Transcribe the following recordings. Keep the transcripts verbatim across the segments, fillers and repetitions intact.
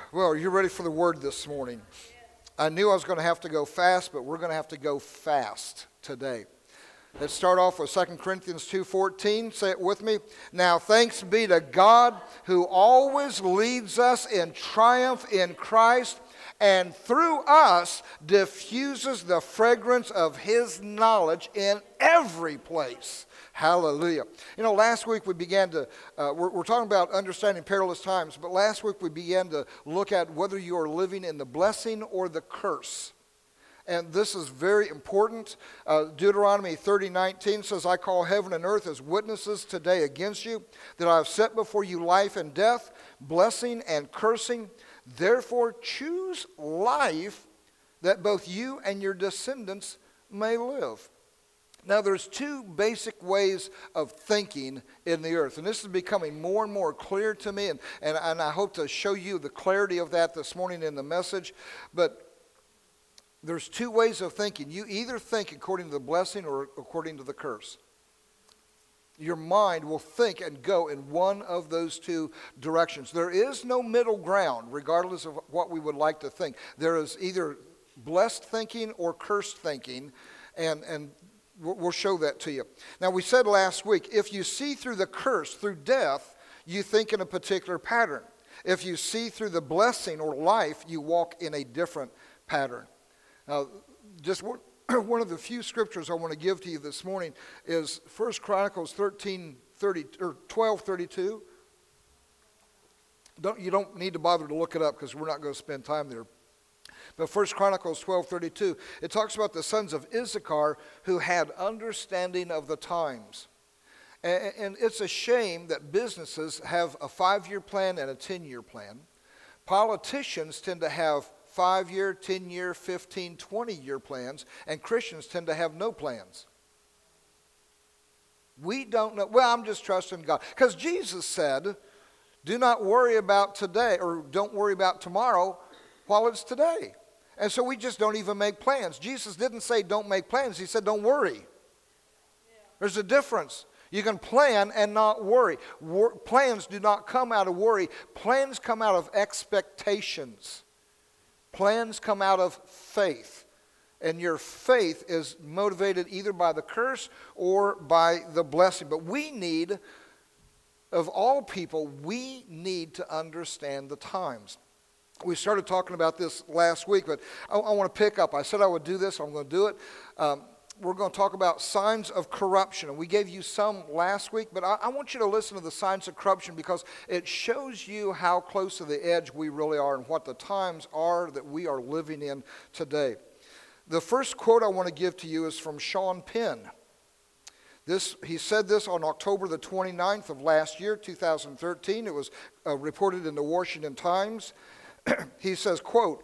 Well, are you ready for the word this morning? I knew I was going to have to go fast, but we're going to have to go fast today. Let's start off with Second Corinthians two fourteen. Say it with me. Now thanks be to God who always leads us in triumph in Christ, and through us diffuses the fragrance of his knowledge in every place. Hallelujah. You know, last week we began to, uh, we're, we're talking about understanding perilous times, but last week we began to look at whether you are living in the blessing or the curse. And this is very important. Uh, Deuteronomy thirty nineteen says, I call heaven and earth as witnesses today against you, that I have set before you life and death, blessing and cursing. Therefore choose life, that both you and your descendants may live. Now, there's two basic ways of thinking in the earth, and this is becoming more and more clear to me, and, and, and I hope to show you the clarity of that this morning in the message. But there's two ways of thinking. You either think according to the blessing or according to the curse. Your mind will think and go in one of those two directions. There is no middle ground, regardless of what we would like to think. There is either blessed thinking or cursed thinking, and and we'll show that to you. Now, we said last week, if you see through the curse, through death, you think in a particular pattern. If you see through the blessing or life, you walk in a different pattern. Now, just one, one of the few scriptures I want to give to you this morning is First Chronicles thirteen thirty or twelve thirty-two. Don't, you don't need to bother to look it up because we're not going to spend time there. But First Chronicles twelve thirty-two, it talks about the sons of Issachar who had understanding of the times. And, and it's a shame that businesses have a five-year plan and a ten-year plan. Politicians tend to have five-year, ten-year, fifteen, twenty-year plans, and Christians tend to have no plans. We don't know. Well, I'm just trusting God. Because Jesus said, do not worry about today, or don't worry about tomorrow while it's today. And so we just don't even make plans. Jesus didn't say don't make plans. He said don't worry. Yeah. There's a difference. You can plan and not worry. Wor- plans do not come out of worry. Plans come out of expectations. Plans come out of faith. And your faith is motivated either by the curse or by the blessing. But we need, of all people, we need to understand the times. We started talking about this last week, but I, I want to pick up. I said I would do this. I'm going to do it. Um, we're going to talk about signs of corruption. And we gave you some last week, but I, I want you to listen to the signs of corruption because it shows you how close to the edge we really are and what the times are that we are living in today. The first quote I want to give to you is from Sean Penn. This, he said this on October the twenty-ninth of last year, two thousand thirteen. It was uh, reported in the Washington Times. He says, quote,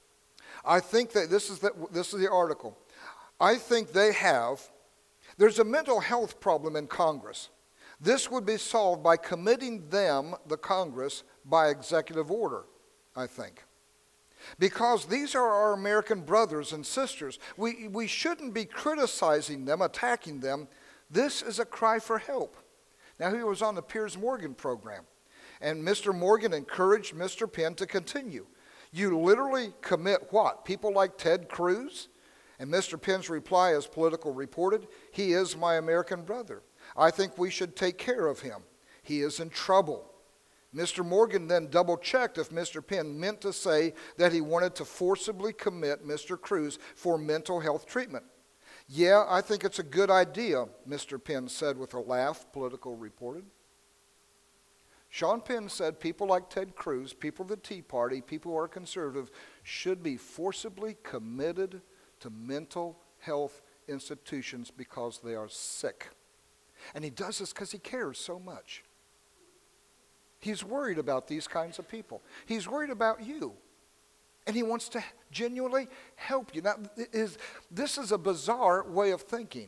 I think that, this is the, this is the article, I think they have, there's a mental health problem in Congress. This would be solved by committing them, the Congress, by executive order, I think. Because these are our American brothers and sisters. We, we shouldn't be criticizing them, attacking them. This is a cry for help. Now, he was on the Piers Morgan program. And Mister Morgan encouraged Mister Penn to continue. You literally commit what? People like Ted Cruz? And Mister Penn's reply, as Political reported, he is my American brother. I think we should take care of him. He is in trouble. Mister Morgan then double-checked if Mister Penn meant to say that he wanted to forcibly commit Mister Cruz for mental health treatment. Yeah, I think it's a good idea, Mister Penn said with a laugh, Political reported. Sean Penn said people like Ted Cruz, people of the Tea Party, people who are conservative, should be forcibly committed to mental health institutions because they are sick. And he does this because he cares so much. He's worried about these kinds of people. He's worried about you. And he wants to genuinely help you. Now, is, this is a bizarre way of thinking.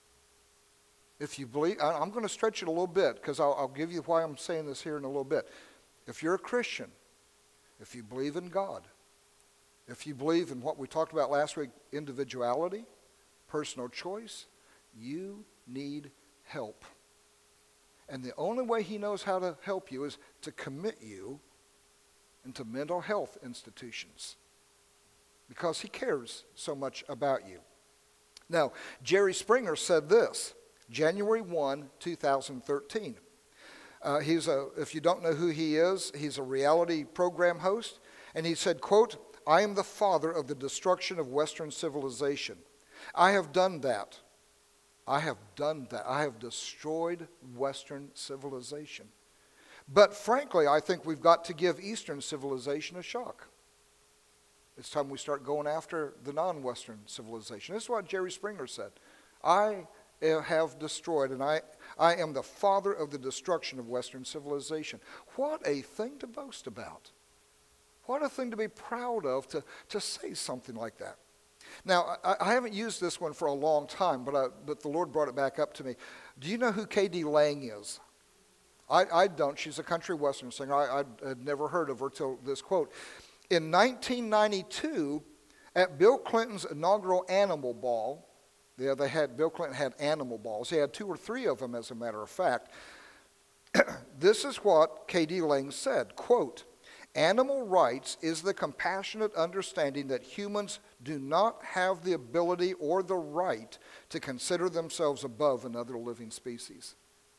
If you believe, I'm going to stretch it a little bit because I'll, I'll give you why I'm saying this here in a little bit. If you're a Christian, if you believe in God, if you believe in what we talked about last week, individuality, personal choice, you need help. And the only way he knows how to help you is to commit you into mental health institutions because he cares so much about you. Now, Jerry Springer said this, January first, two thousand thirteen. Uh, he's a, if you don't know who he is, he's a reality program host. And he said, quote, "I am the father of the destruction of Western civilization. I have done that. I have done that. I have destroyed Western civilization. But frankly, I think we've got to give Eastern civilization a shock. It's time we start going after the non-Western civilization." This is what Jerry Springer said. I have destroyed, and I, I am the father of the destruction of Western civilization. What a thing to boast about. What a thing to be proud of, to, to say something like that. Now, I, I haven't used this one for a long time, but, I, but the Lord brought it back up to me. Do you know who K D Lang is? I, I don't. She's a country western singer. I, I had never heard of her till this quote. In nineteen ninety-two, at Bill Clinton's inaugural Animal Ball, yeah, they had, Bill Clinton had animal balls. He had two or three of them, as a matter of fact. This is what K D Lang said, quote, "Animal rights is the compassionate understanding that humans do not have the ability or the right to consider themselves above another living species."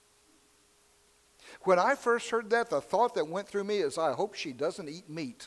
When I first heard that, the thought that went through me is, I hope she doesn't eat meat.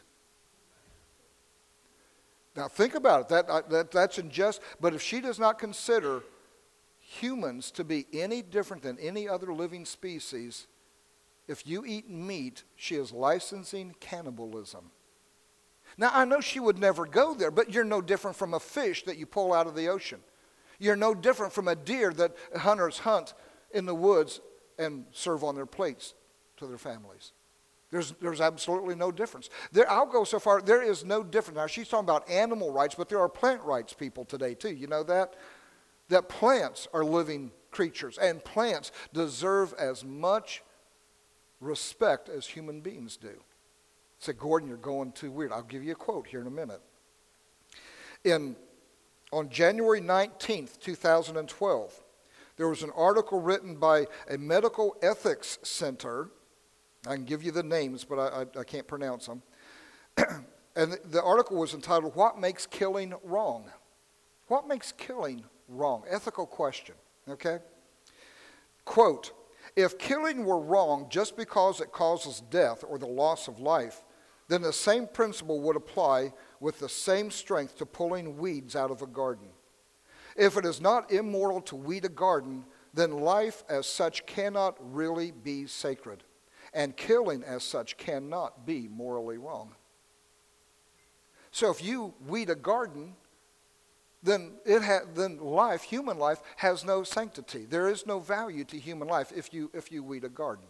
Now think about it, that, that, that's unjust, but if she does not consider humans to be any different than any other living species, if you eat meat, she is licensing cannibalism. Now I know she would never go there, but you're no different from a fish that you pull out of the ocean. You're no different from a deer that hunters hunt in the woods and serve on their plates to their families. There's, there's absolutely no difference. There, I'll go so far, there is no difference. Now, she's talking about animal rights, but there are plant rights people today, too. You know that? That plants are living creatures, and plants deserve as much respect as human beings do. Say, Gordon, you're going too weird. I'll give you a quote here in a minute. In, on January nineteenth, two thousand twelve, there was an article written by a medical ethics center. I can give you the names, but I, I, I can't pronounce them. And the, the article was entitled, "What Makes Killing Wrong?" What makes killing wrong? Ethical question, okay? Quote, "If killing were wrong just because it causes death or the loss of life, then the same principle would apply with the same strength to pulling weeds out of a garden. If it is not immoral to weed a garden, then life as such cannot really be sacred. And killing as such cannot be morally wrong." So if you weed a garden, then it ha- then life, human life, has no sanctity. There is no value to human life if you if you weed a garden.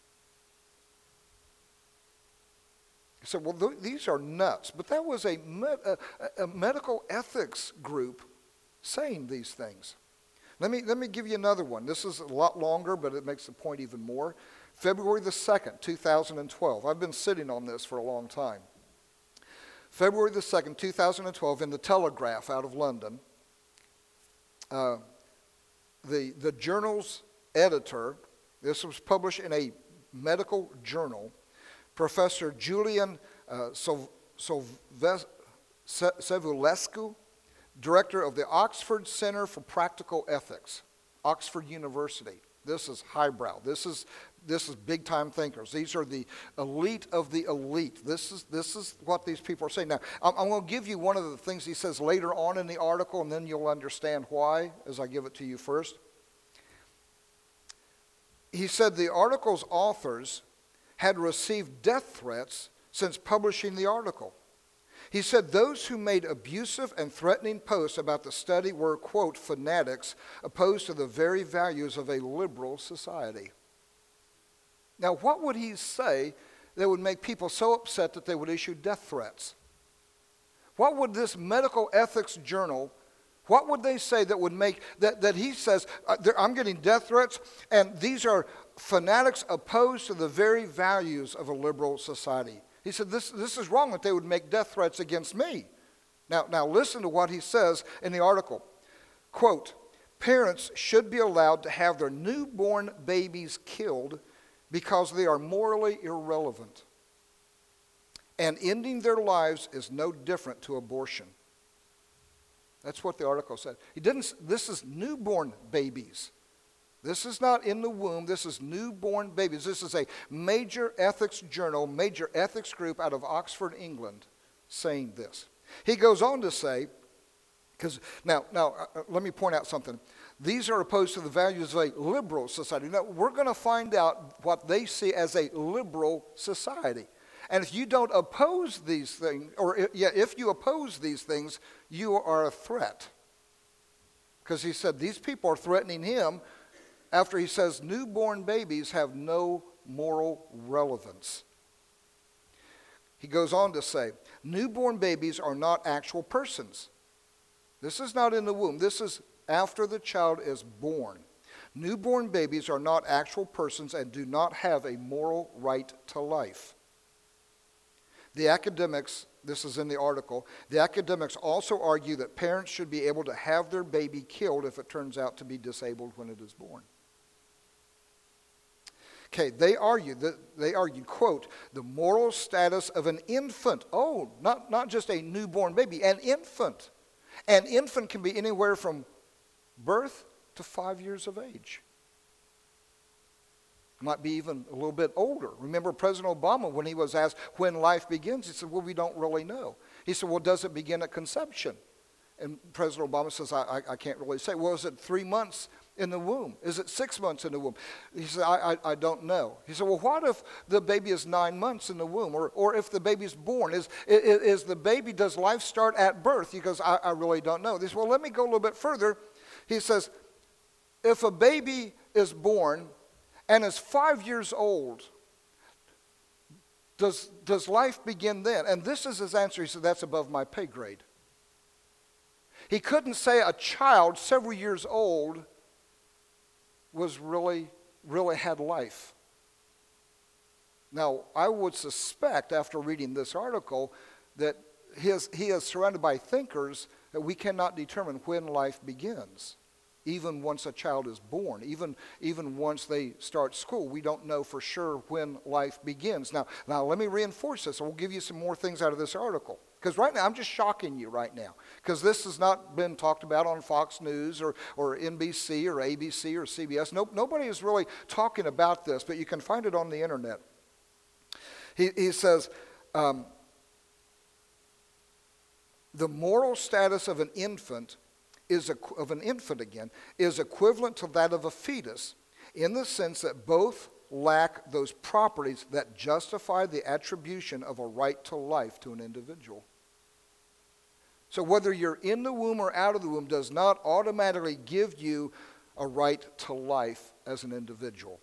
You say, well, th- these are nuts. But that was a, med- a, a medical ethics group saying these things. Let me let me give you another one. This is a lot longer, but it makes the point even more. February the second, two thousand twelve. I've been sitting on this for a long time. February the second, two thousand twelve, in the Telegraph out of London, uh, the, the journal's editor, this was published in a medical journal, Professor Julian uh, Savulescu, director of the Oxford Center for Practical Ethics, Oxford University. This is highbrow. This is this is big time thinkers. These are the elite of the elite. This is this is what these people are saying. Now, I'm, I'm going to give you one of the things he says later on in the article, and then you'll understand why as I give it to you first. He said the article's authors had received death threats since publishing the article. He said those who made abusive and threatening posts about the study were, quote, fanatics opposed to the very values of a liberal society. Now, what would he say that would make people so upset that they would issue death threats? What would this medical ethics journal, what would they say that would make, that, that he says, uh, I'm getting death threats, and these are fanatics opposed to the very values of a liberal society? He said, this, this is wrong that they would make death threats against me. Now, now listen to what he says in the article. Quote, "Parents should be allowed to have their newborn babies killed because they are morally irrelevant. and ending their lives is no different to abortion. That's what the article said. He didn't. This is newborn babies. This is not in the womb. This is newborn babies. This is a major ethics journal, major ethics group out of Oxford, England, saying this. He goes on to say, because now, now uh, let me point out something. These are opposed to the values of a liberal society. Now, we're going to find out what they see as a liberal society. And if you don't oppose these things, or if, yeah, if you oppose these things, you are a threat. Because he said these people are threatening him after he says newborn babies have no moral relevance. He goes on to say, newborn babies are not actual persons. This is not in the womb. This is after the child is born. Newborn babies are not actual persons and do not have a moral right to life. The academics, this is in the article, the academics also argue that parents should be able to have their baby killed if it turns out to be disabled when it is born. Okay, they argue, that, they argue, quote, the moral status of an infant. Oh, not, not just a newborn baby, an infant. An infant can be anywhere from birth to five years of age. Might be even a little bit older. Remember President Obama, when he was asked when life begins, he said, well, we don't really know. He said, well, does it begin at conception? And President Obama says, I, I, I can't really say. Well, is it three months in the womb? Is it six months in the womb? He said, I, I, I don't know. He said, well, what if the baby is nine months in the womb? Or, or if the baby's born? Is, is, is the baby, does life start at birth? He goes, I, I really don't know. He said, well, let me go a little bit further. He says, if a baby is born and is five years old, does, does life begin then? And this is his answer. He said, that's above my pay grade. He couldn't say a child several years old was really, really had life. Now, I would suspect after reading this article that his, he is surrounded by thinkers that we cannot determine when life begins. Even once a child is born, even, even once they start school, we don't know for sure when life begins. Now, now let me reinforce this. I will give you some more things out of this article. Because right now, I'm just shocking you right now. Because this has not been talked about on Fox News or, or N B C or A B C or C B S. Nope, nobody is really talking about this, but you can find it on the internet. He, he says, um, the moral status of an infant is of an infant again is equivalent to that of a fetus in the sense that both lack those properties that justify the attribution of a right to life to an individual. So whether you're in the womb or out of the womb does not automatically give you a right to life as an individual.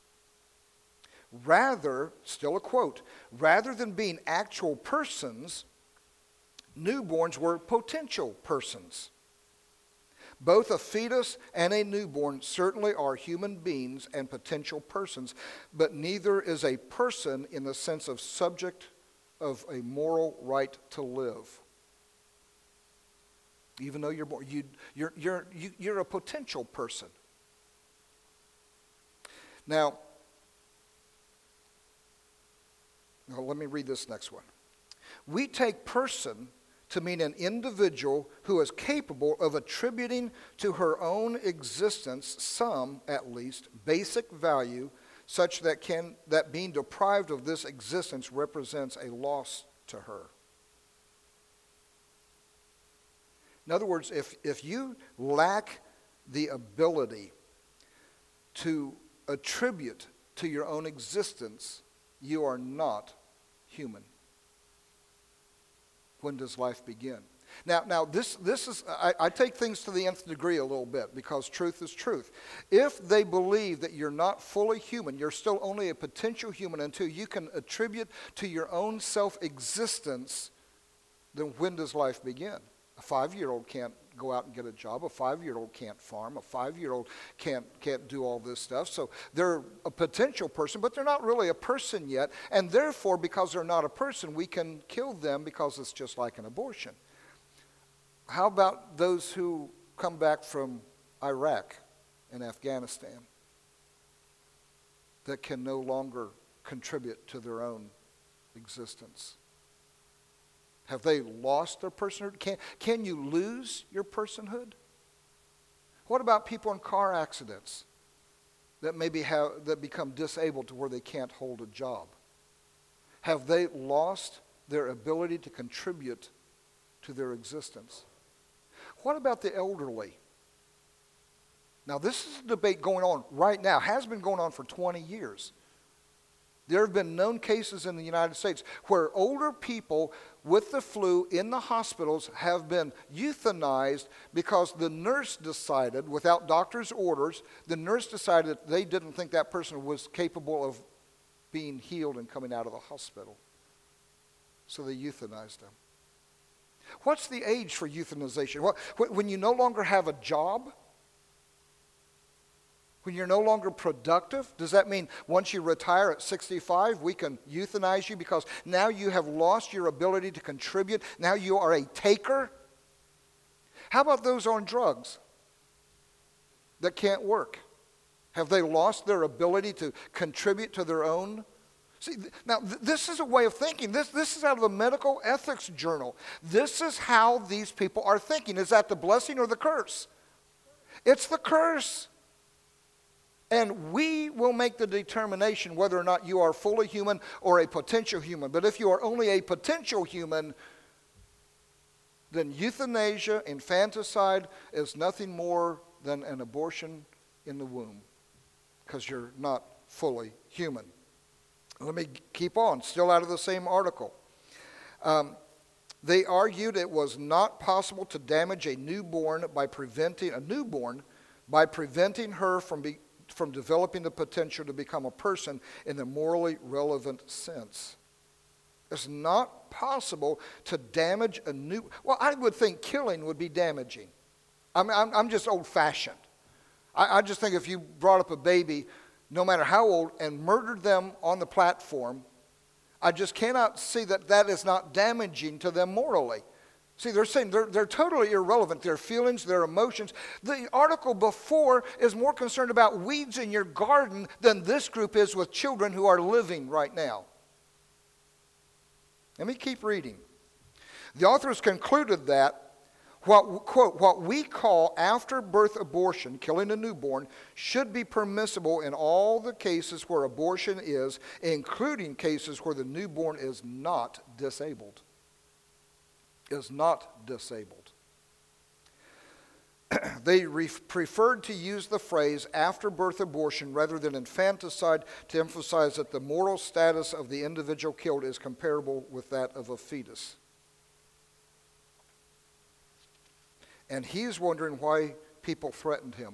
Rather, still a quote, rather than being actual persons, newborns were potential persons. Both a fetus and a newborn certainly are human beings and potential persons, but neither is a person in the sense of subject of a moral right to live. Even though you're born, you, you're, you're, you, you're a potential person. Now, now, let me read this next one. We take person to mean an individual who is capable of attributing to her own existence some, at least, basic value such that can that being deprived of this existence represents a loss to her. In other words, if, if you lack the ability to attribute to your own existence, you are not human. When does life begin? Now, now this, this is, I, I take things to the nth degree a little bit because truth is truth. If they believe that you're not fully human, you're still only a potential human until you can attribute to your own self-existence, then when does life begin? A five-year-old can't go out and get a job. A five-year-old can't farm. A five-year-old can't, can't do all this stuff. So they're a potential person, but they're not really a person yet. And therefore, because they're not a person, we can kill them because it's just like an abortion. How about those who come back from Iraq and Afghanistan that can no longer contribute to their own existence? Have they lost their personhood? Can, can you lose your personhood? What about people in car accidents that maybe have, that become disabled to where they can't hold a job? Have they lost their ability to contribute to their existence? What about the elderly? Now, this is a debate going on right now, has been going on for twenty years. There have been known cases in the United States where older people with the flu in the hospitals have been euthanized because the nurse decided, without doctor's orders, the nurse decided that they didn't think that person was capable of being healed and coming out of the hospital. So they euthanized them. What's the age for euthanization? When you no longer have a job? When you're no longer productive? Does that mean once you retire at sixty-five, we can euthanize you because now you have lost your ability to contribute? Now you are a taker? How about those on drugs that can't work? Have they lost their ability to contribute to their own? See, now th- this is a way of thinking. This, this is out of the Medical Ethics Journal. This is how these people are thinking. Is that the blessing or the curse? It's the curse. And we will make the determination whether or not you are fully human or a potential human. But if you are only a potential human, then euthanasia, infanticide, is nothing more than an abortion in the womb, because you're not fully human. Let me keep on, still out of the same article. Um, they argued it was not possible to damage a newborn by preventing a newborn by preventing her from be, from developing the potential to become a person in the morally relevant sense. It's not possible to damage a new. Well, I would think killing would be damaging. I mean, I'm, I'm just old-fashioned. I, I just think if you brought up a baby, no matter how old, and murdered them on the platform, I just cannot see that that is not damaging to them morally. See, they're saying they're, they're totally irrelevant. Their feelings, their emotions. The article before is more concerned about weeds in your garden than this group is with children who are living right now. Let me keep reading. The authors concluded that what, quote, what we call after-birth abortion, killing a newborn, should be permissible in all the cases where abortion is, including cases where the newborn is not disabled. Is not disabled. They re- preferred to use the phrase after-birth abortion rather than infanticide to emphasize that the moral status of the individual killed is comparable with that of a fetus. And he's wondering why people threatened him.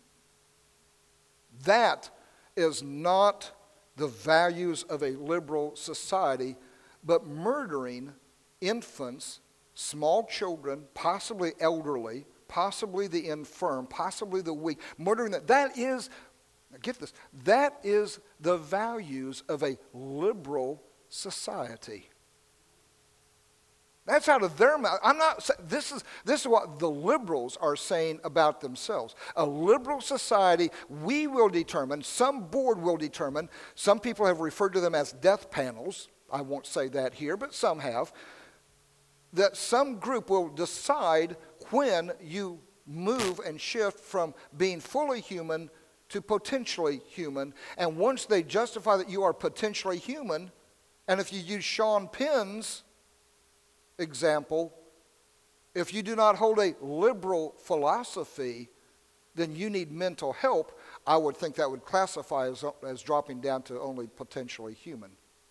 That is not the values of a liberal society, but murdering infants, small children, possibly elderly, possibly the infirm, possibly the weak, murdering that. That is, get this, that is the values of a liberal society. That's out of their mouth. I'm not. This is this is what the liberals are saying about themselves. A liberal society, we will determine. Some board will determine. Some people have referred to them as death panels. I won't say that here, but some have. That some group will decide when you move and shift from being fully human to potentially human. And once they justify that you are potentially human, and if you use Sean Penn's example, if you do not hold a liberal philosophy, then you need mental help. I would think that would classify as, as dropping down to only potentially human.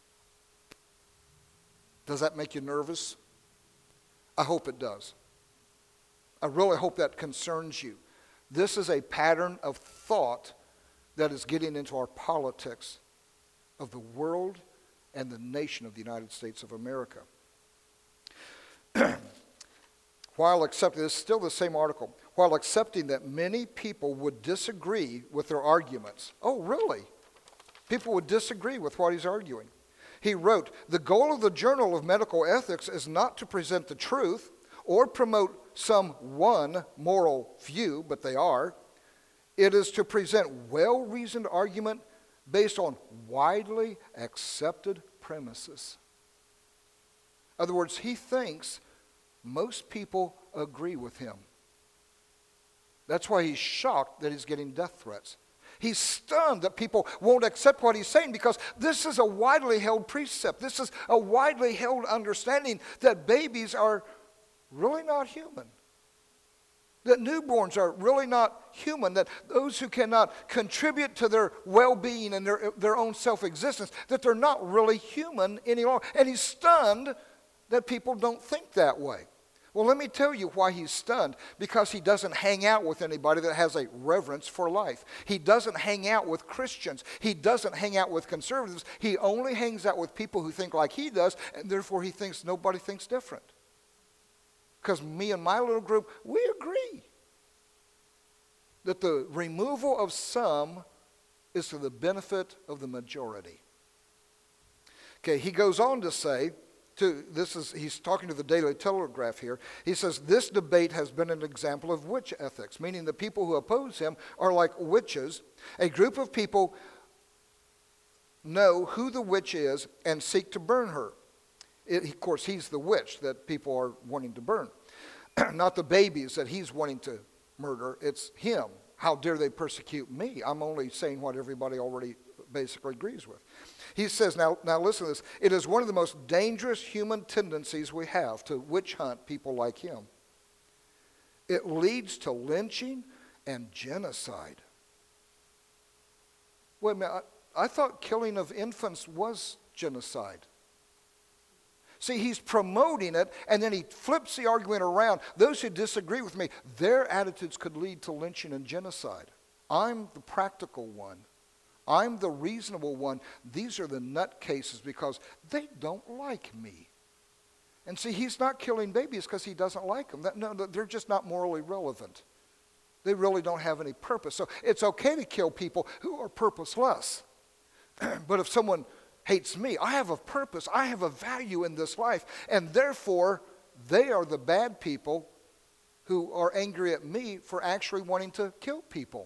Does that make you nervous? I hope it does. I really hope that concerns you. This is a pattern of thought that is getting into our politics of the world and the nation of the United States of America. While accepting, this is still the same article, while accepting that many people would disagree with their arguments. Oh, really? People would disagree with what he's arguing. He wrote, the goal of the Journal of Medical Ethics is not to present the truth or promote some one moral view, but they are. It is to present well-reasoned argument based on widely accepted premises. other words, he thinks most people agree with him. That's why he's shocked that he's getting death threats. He's stunned that people won't accept what he's saying because this is a widely held precept. This is a widely held understanding that babies are really not human. That newborns are really not human. That those who cannot contribute to their well-being and their, their own self-existence, that they're not really human any longer. And he's stunned that people don't think that way. Well, let me tell you why he's stunned. Because he doesn't hang out with anybody that has a reverence for life. He doesn't hang out with Christians. He doesn't hang out with conservatives. He only hangs out with people who think like he does, and therefore he thinks nobody thinks different. Because me and my little group, we agree that the removal of some is to the benefit of the majority. Okay, he goes on to say, To, this is he's talking to the Daily Telegraph here. He says, this debate has been an example of witch ethics, meaning the people who oppose him are like witches. A group of people know who the witch is and seek to burn her. It, of course, he's the witch that people are wanting to burn. Not the babies that he's wanting to murder. It's him. How dare they persecute me? I'm only saying what everybody already basically agrees with. He says, now, now listen to this. It is one of the most dangerous human tendencies we have to witch hunt people like him. It leads to lynching and genocide. Wait a minute. I, I thought killing of infants was genocide. See, he's promoting it, and then he flips the argument around. Those who disagree with me, their attitudes could lead to lynching and genocide. I'm the practical one. I'm the reasonable one. These are the nutcases because they don't like me. And see, he's not killing babies because he doesn't like them. That, no, they're just not morally relevant. They really don't have any purpose. So it's okay to kill people who are purposeless. But if someone hates me, I have a purpose. I have a value in this life. And therefore, they are the bad people who are angry at me for actually wanting to kill people.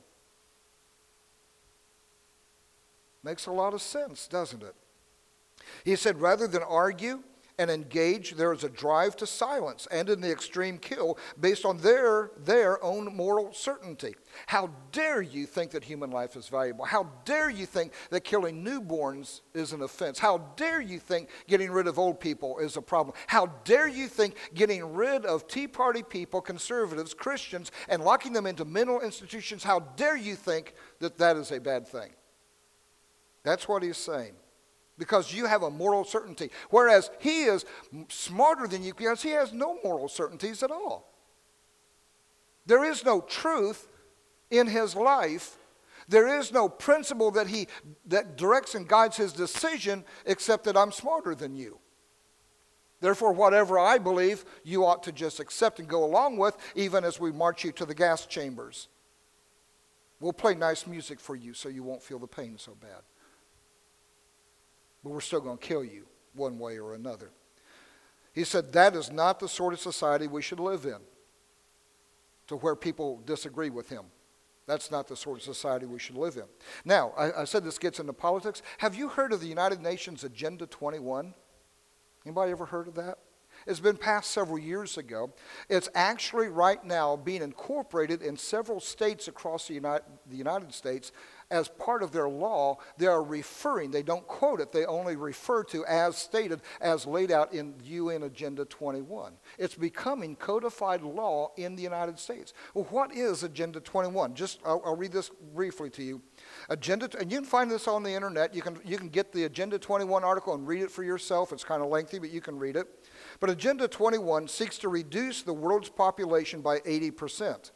Makes a lot of sense, doesn't it? He said, rather than argue and engage, there is a drive to silence and in the extreme kill based on their, their own moral certainty. How dare you think that human life is valuable? How dare you think that killing newborns is an offense? How dare you think getting rid of old people is a problem? How dare you think getting rid of Tea Party people, conservatives, Christians, and locking them into mental institutions, how dare you think that that is a bad thing? That's what he's saying. Because you have a moral certainty. Whereas he is smarter than you because he has no moral certainties at all. There is no truth in his life. There is no principle that he that directs and guides his decision except that I'm smarter than you. Therefore, whatever I believe, you ought to just accept and go along with, even as we march you to the gas chambers. We'll play nice music for you so you won't feel the pain so bad. But we're still going to kill you one way or another. He said that is not the sort of society we should live in, to where people disagree with him. That's not the sort of society we should live in. Now, I, I said this gets into politics. Have you heard of the United Nations Agenda twenty-one? Anybody ever heard of that? It's been passed several years ago. It's actually right now being incorporated in several states across the United, the United States. As part of their law, they are referring, they don't quote it, they only refer to as stated, as laid out in U N Agenda twenty-one. It's becoming codified law in the United States. Well, what is Agenda twenty-one? Just, I'll, I'll read this briefly to you. Agenda, and you can find this on the internet. You can, you can get the Agenda twenty-one article and read it for yourself. It's kind of lengthy, but you can read it. But Agenda twenty-one seeks to reduce the world's population by eighty percent.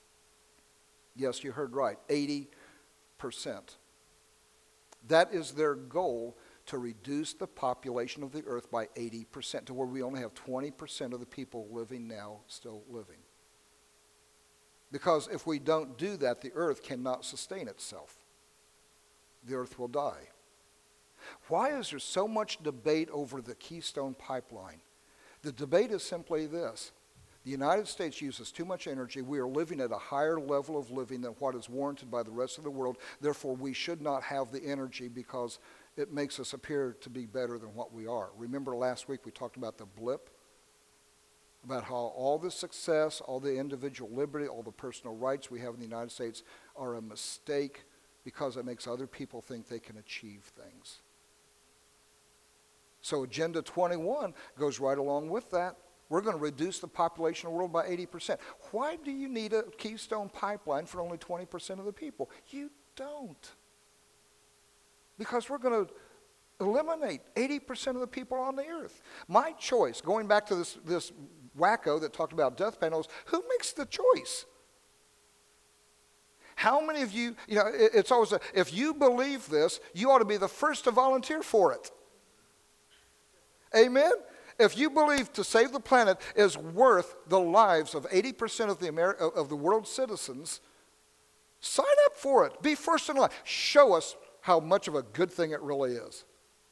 Yes, you heard right, eighty percent. That is their goal, to reduce the population of the earth by eighty percent, to where we only have twenty percent of the people living now still living. Because if we don't do that, the earth cannot sustain itself. The earth will die. Why is there so much debate over the Keystone Pipeline? The debate is simply this. The United States uses too much energy. We are living at a higher level of living than what is warranted by the rest of the world. Therefore, we should not have the energy because it makes us appear to be better than what we are. Remember last week we talked about the blip? About how all the success, all the individual liberty, all the personal rights we have in the United States are a mistake because it makes other people think they can achieve things. So Agenda twenty-one goes right along with that. We're going to reduce the population of the world by eighty percent. Why do you need a Keystone Pipeline for only twenty percent of the people? You don't. Because we're going to eliminate eighty percent of the people on the earth. My choice, going back to this, this wacko that talked about death panels, who makes the choice? How many of you, you know, it, it's always, a, if you believe this, you ought to be the first to volunteer for it. Amen? If you believe to save the planet is worth the lives of eighty percent of the, Ameri- of the world's citizens, sign up for it. Be first in line. Show us how much of a good thing it really is.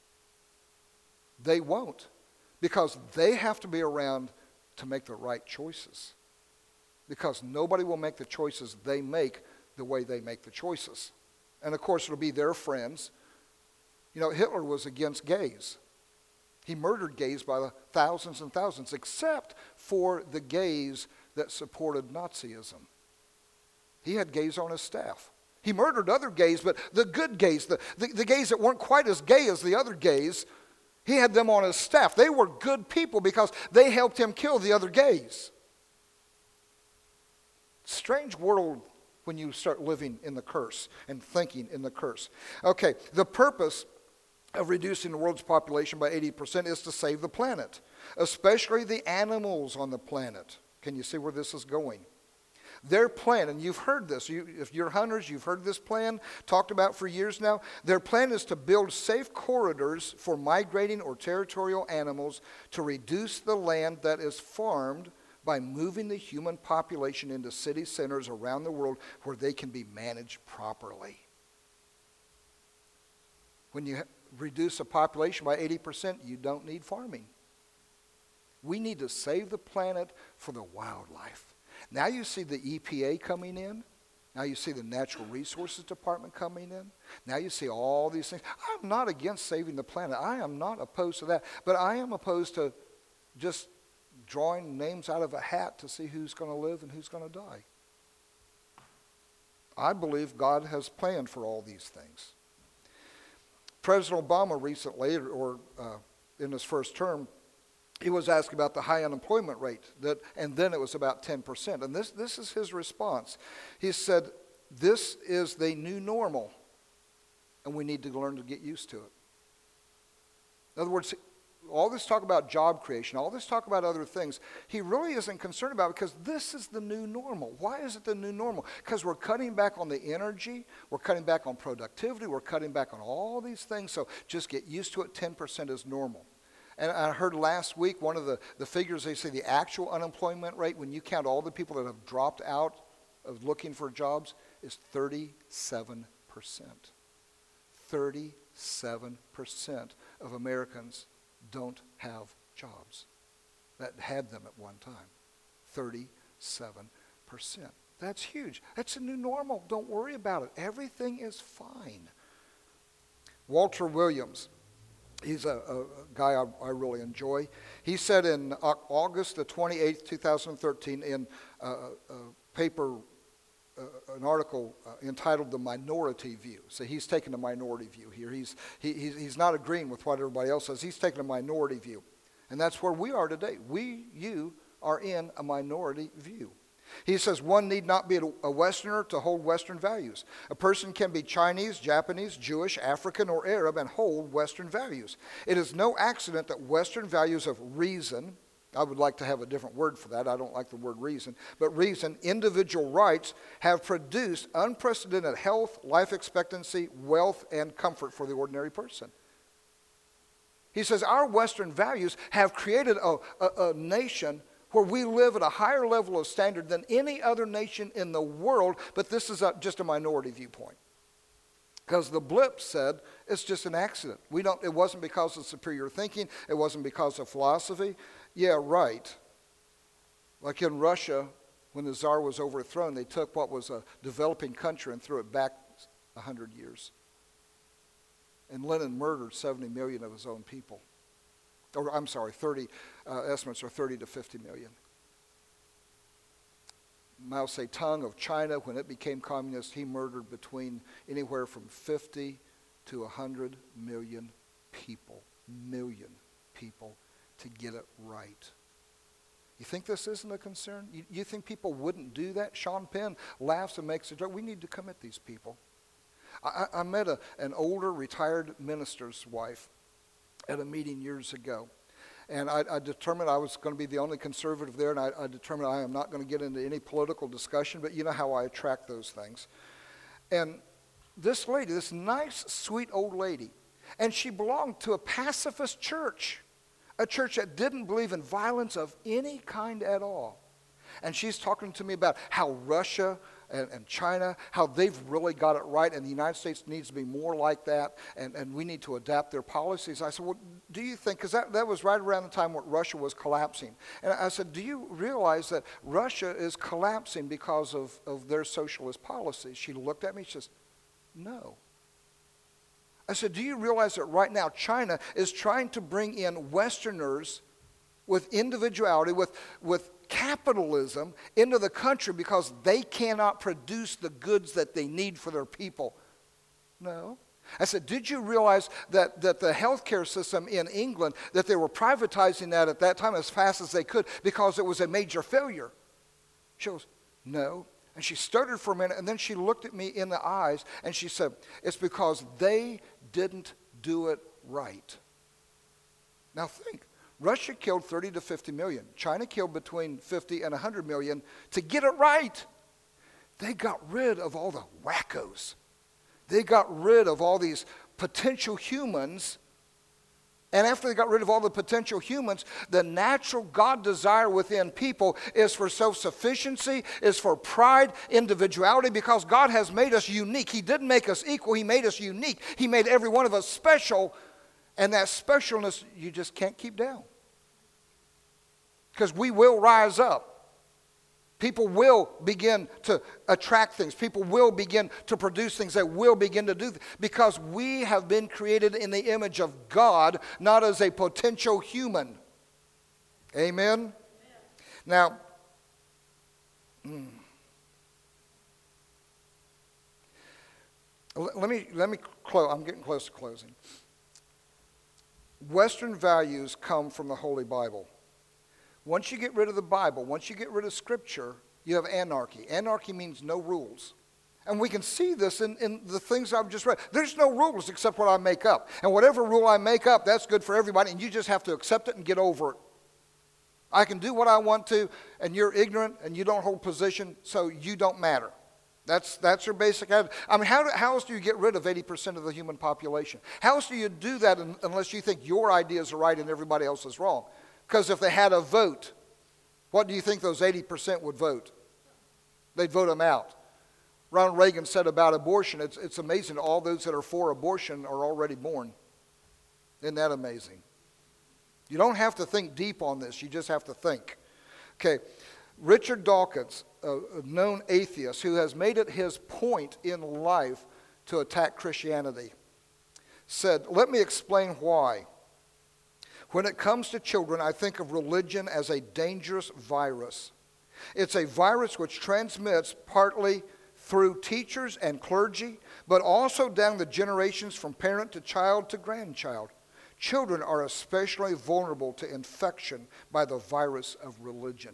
They won't, because they have to be around to make the right choices. Because nobody will make the choices they make the way they make the choices. And of course, it'll be their friends. You know, Hitler was against gays. He murdered gays by the thousands and thousands, except for the gays that supported Nazism. He had gays on his staff. He murdered other gays, but the good gays, the, the, the gays that weren't quite as gay as the other gays, he had them on his staff. They were good people because they helped him kill the other gays. Strange world when you start living in the curse and thinking in the curse. Okay, the purpose of reducing the world's population by eighty percent is to save the planet, especially the animals on the planet. Can you see where this is going? Their plan, and you've heard this, you, if you're hunters, you've heard this plan talked about for years now. Their plan is to build safe corridors for migrating or territorial animals to reduce the land that is farmed by moving the human population into city centers around the world where they can be managed properly. When you reduce a population by eighty percent, you don't need farming. We need to save the planet for the wildlife. Now you see the E P A coming in. Now you see the Natural Resources Department coming in. Now you see all these things. I'm not against saving the planet. I am not opposed to that. But I am opposed to just drawing names out of a hat to see who's going to live and who's going to die. I believe God has planned for all these things. President Obama recently, or uh, in his first term, he was asked about the high unemployment rate, that, and then it was about ten percent. And this, this is his response. He said, this is the new normal, and we need to learn to get used to it. In other words, all this talk about job creation, all this talk about other things, he really isn't concerned about it because this is the new normal. Why is it the new normal? Because we're cutting back on the energy, we're cutting back on productivity, we're cutting back on all these things, so just get used to it. ten percent is normal. And I heard last week one of the, the figures, they say the actual unemployment rate, when you count all the people that have dropped out of looking for jobs, is thirty-seven percent. thirty-seven percent of Americans don't have jobs that had them at one time. thirty-seven percent. That's huge. That's a new normal. Don't worry about it. Everything is fine. Walter Williams, he's a, a guy I, I really enjoy. He said in August the twenty-eighth, two thousand thirteen, in a, a paper, uh, an article uh, entitled The Minority View. So he's taking a minority view here. He's, he, he's, he's not agreeing with what everybody else says. He's taking a minority view. And that's where we are today. We, you, are in a minority view. He says one need not be a Westerner to hold Western values. A person can be Chinese, Japanese, Jewish, African, or Arab and hold Western values. It is no accident that Western values of reason, I would like to have a different word for that. I don't like the word reason. But reason, individual rights, have produced unprecedented health, life expectancy, wealth, and comfort for the ordinary person. He says our Western values have created a, a, a nation where we live at a higher level of standard than any other nation in the world, but this is a, just a minority viewpoint. Because the blip said it's just an accident. We don't. It wasn't because of superior thinking. It wasn't because of philosophy. Yeah, right. Like in Russia, when the Tsar was overthrown, they took what was a developing country and threw it back a hundred years. And Lenin murdered seventy million of his own people. Or I'm sorry, thirty uh, estimates are thirty to fifty million. Mao Zedong of China, when it became communist, he murdered between anywhere from fifty to one hundred million people, million people, to get it right. You think this isn't a concern? You, you think people wouldn't do that? Sean Penn laughs and makes a joke. We need to commit these people. I, I met a, an older retired minister's wife at a meeting years ago. And I, I determined I was going to be the only conservative there, and I, I determined I am not going to get into any political discussion, but you know how I attract those things. And this lady, this nice, sweet old lady, and she belonged to a pacifist church, a church that didn't believe in violence of any kind at all. And she's talking to me about how Russia and, and China, how they've really got it right, and the United States needs to be more like that, and, and we need to adapt their policies. I said, well, do you think, because that, that was right around the time when Russia was collapsing. And I said, do you realize that Russia is collapsing because of, of their socialist policies? She looked at me, she says, no. I said, do you realize that right now China is trying to bring in Westerners with individuality, with, with capitalism into the country because they cannot produce the goods that they need for their people? No. I said, did you realize that, that the healthcare system in England, that they were privatizing that at that time as fast as they could because it was a major failure? She goes, no. And she stuttered for a minute, and then she looked at me in the eyes, and she said, it's because they didn't do it right. Now think, Russia killed thirty to fifty million. China killed between fifty and one hundred million to get it right. They got rid of all the wackos. They got rid of all these potential humans. And after they got rid of all the potential humans, the natural God desire within people is for self-sufficiency, is for pride, individuality, because God has made us unique. He didn't make us equal. He made us unique. He made every one of us special, and that specialness you just can't keep down. Because we will rise up. People will begin to attract things. People will begin to produce things. They will begin to do th- because we have been created in the image of God, not as a potential human. Amen? Amen. Now, mm, l- let me let me close. I'm getting close to closing. Western values come from the Holy Bible. Once you get rid of the Bible, once you get rid of Scripture, you have anarchy. Anarchy means no rules. And we can see this in, in the things I've just read. There's no rules except what I make up. And whatever rule I make up, that's good for everybody, and you just have to accept it and get over it. I can do what I want to, and you're ignorant, and you don't hold position, so you don't matter. That's that's your basic attitude. I mean, how, do, how else do you get rid of eighty percent of the human population? How else do you do that un, unless you think your ideas are right and everybody else is wrong? Because if they had a vote, what do you think those eighty percent would vote? They'd vote them out. Ronald Reagan said about abortion, it's, it's amazing. All those that are for abortion are already born. Isn't that amazing? You don't have to think deep on this. You just have to think. Okay, Richard Dawkins, a known atheist who has made it his point in life to attack Christianity, said, let me explain why. When it comes to children, I think of religion as a dangerous virus. It's a virus which transmits partly through teachers and clergy, but also down the generations from parent to child to grandchild. Children are especially vulnerable to infection by the virus of religion.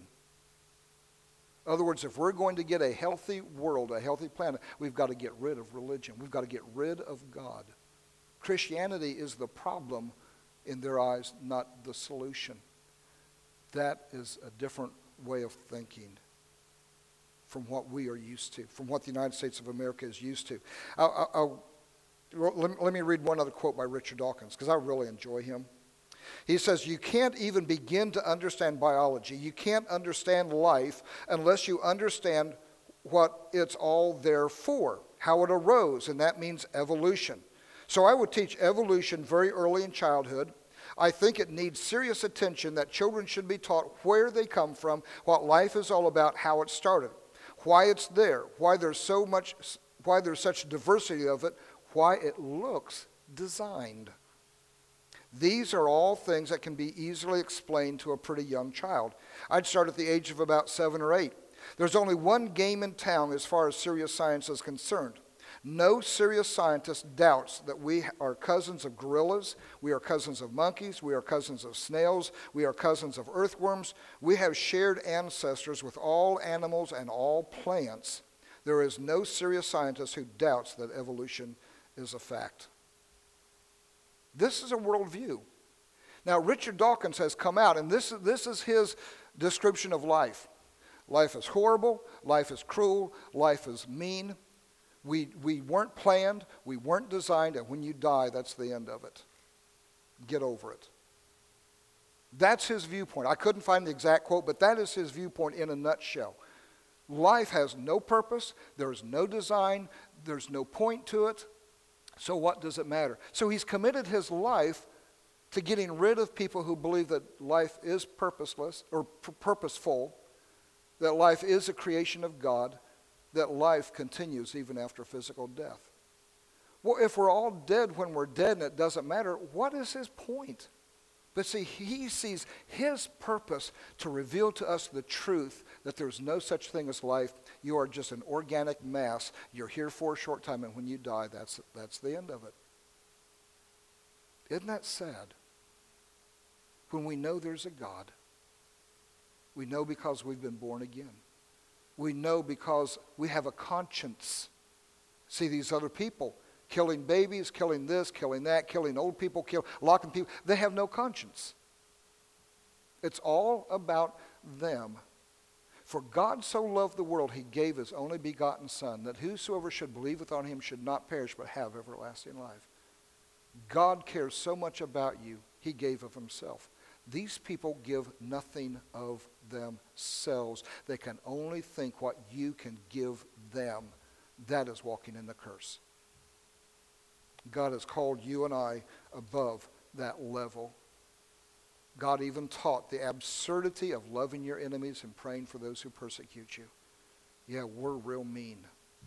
In other words, if we're going to get a healthy world, a healthy planet, we've got to get rid of religion. We've got to get rid of God. Christianity is the problem in their eyes, not the solution. That is a different way of thinking from what we are used to, from what the United States of America is used to. I'll, I'll, let, me, let me read one other quote by Richard Dawkins, because I really enjoy him. He says, you can't even begin to understand biology. You can't understand life unless you understand what it's all there for, how it arose, and that means evolution. So I would teach evolution very early in childhood. I think it needs serious attention that children should be taught where they come from, what life is all about, how it started, why it's there, why there's so much, why there's such diversity of it, why it looks designed. These are all things that can be easily explained to a pretty young child. I'd start at the age of about seven or eight. There's only one game in town as far as serious science is concerned. No serious scientist doubts that we are cousins of gorillas, we are cousins of monkeys, we are cousins of snails, we are cousins of earthworms. We have shared ancestors with all animals and all plants. There is no serious scientist who doubts that evolution is a fact. This is a worldview. Now, Richard Dawkins has come out, and this, this is his description of life. Life is horrible, life is cruel, life is mean. We, we weren't planned, we weren't designed, and when you die, that's the end of it. Get over it. That's his viewpoint. I couldn't find the exact quote, but that is his viewpoint in a nutshell. Life has no purpose, there is no design, there's no point to it, so what does it matter? So he's committed his life to getting rid of people who believe that life is purposeless or p- purposeful, that life is a creation of God, that life continues even after physical death. Well, if we're all dead when we're dead and it doesn't matter, what is his point? But see, he sees his purpose to reveal to us the truth that there's no such thing as life. You are just an organic mass. You're here for a short time, and when you die, that's, that's the end of it. Isn't that sad? When we know there's a God, we know because we've been born again. We know because we have a conscience. See, these other people, killing babies, killing this, killing that, killing old people, kill, locking people, they have no conscience. It's all about them. For God so loved the world, he gave his only begotten Son, that whosoever should believeth on him should not perish, but have everlasting life. God cares so much about you, he gave of himself. These people give nothing of themselves. They can only think what you can give them. That is walking in the curse. God has called you and I above that level. God even taught the absurdity of loving your enemies and praying for those who persecute you. Yeah, we're real mean.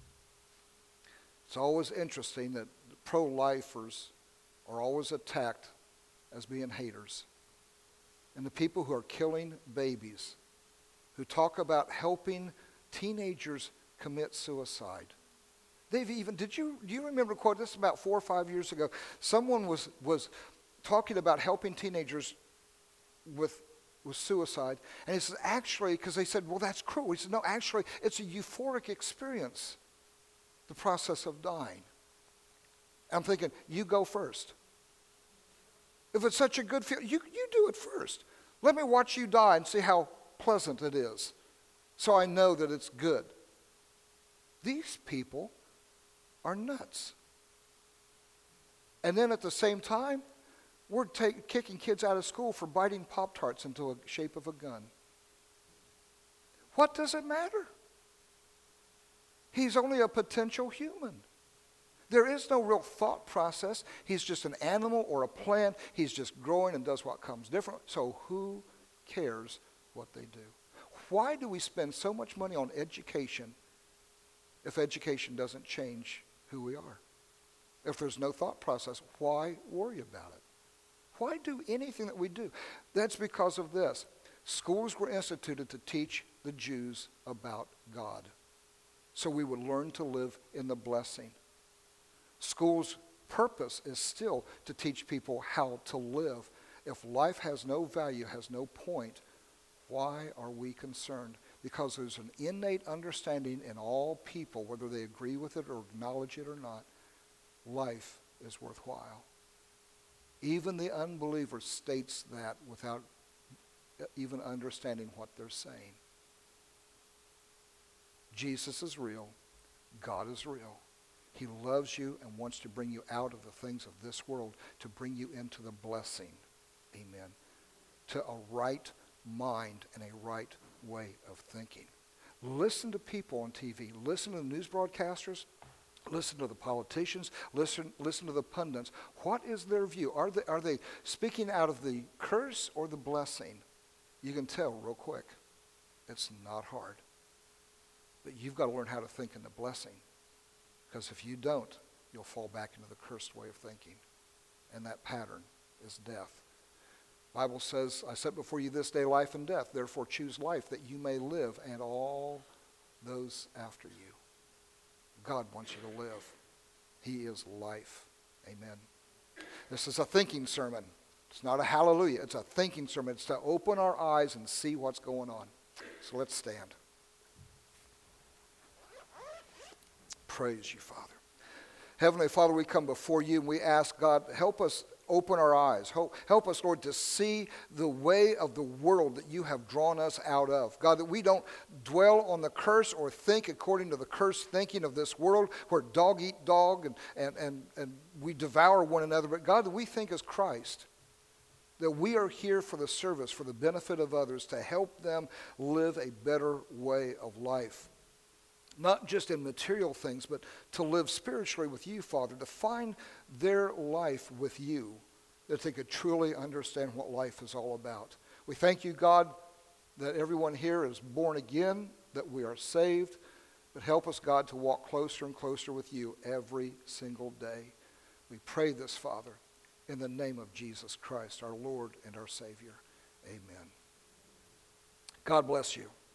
It's always interesting that pro-lifers are always attacked as being haters. And the people who are killing babies, who talk about helping teenagers commit suicide. They've even, did you, do you remember a quote, this is about four or five years ago, someone was, was talking about helping teenagers with, with suicide, and he says, actually, because they said, well, that's cruel. He said, no, actually, it's a euphoric experience, the process of dying. I'm thinking, you go first. If it's such a good feeling, you, you do it first. Let me watch you die and see how pleasant it is, so I know that it's good. These people are nuts. And then at the same time, we're take, kicking kids out of school for biting Pop-Tarts into the shape of a gun. What does it matter? He's only a potential human. There is no real thought process. He's just an animal or a plant. He's just growing and does what comes different. So who cares what they do? Why do we spend so much money on education if education doesn't change who we are? If there's no thought process, why worry about it? Why do anything that we do? That's because of this. Schools were instituted to teach the Jews about God, so we would learn to live in the blessing. School's purpose is still to teach people how to live. If life has no value, has no point, why are we concerned? Because there's an innate understanding in all people, whether they agree with it or acknowledge it or not, life is worthwhile. Even the unbeliever states that without even understanding what they're saying. Jesus is real. God is real. He loves you and wants to bring you out of the things of this world, to bring you into the blessing. Amen. To a right mind and a right way of thinking. Listen to people on T V. Listen to the news broadcasters. Listen to the politicians. Listen, listen to the pundits. What is their view? Are they, are they speaking out of the curse or the blessing? You can tell real quick. It's not hard. But you've got to learn how to think in the blessing. Because if you don't, you'll fall back into the cursed way of thinking. and that pattern is death. The Bible says, I set before you this day life and death. Therefore choose life that you may live, and all those after you. God wants you to live. He is life. Amen. This is a thinking sermon. It's not a hallelujah. It's a thinking sermon. It's to open our eyes and see what's going on. So let's stand. Praise you, Father. Heavenly Father, we come before you and we ask, God, help us open our eyes. Help, help us, Lord, to see the way of the world that you have drawn us out of. God, that we don't dwell on the curse or think according to the cursed thinking of this world where dog eat dog and, and, and, and we devour one another. But God, that we think as Christ, that we are here for the service, for the benefit of others, to help them live a better way of life. Not just in material things, but to live spiritually with you, Father, to find their life with you, that they could truly understand what life is all about. We thank you, God, that everyone here is born again, that we are saved, but help us, God, to walk closer and closer with you every single day. We pray this, Father, in the name of Jesus Christ, our Lord and our Savior. Amen. God bless you.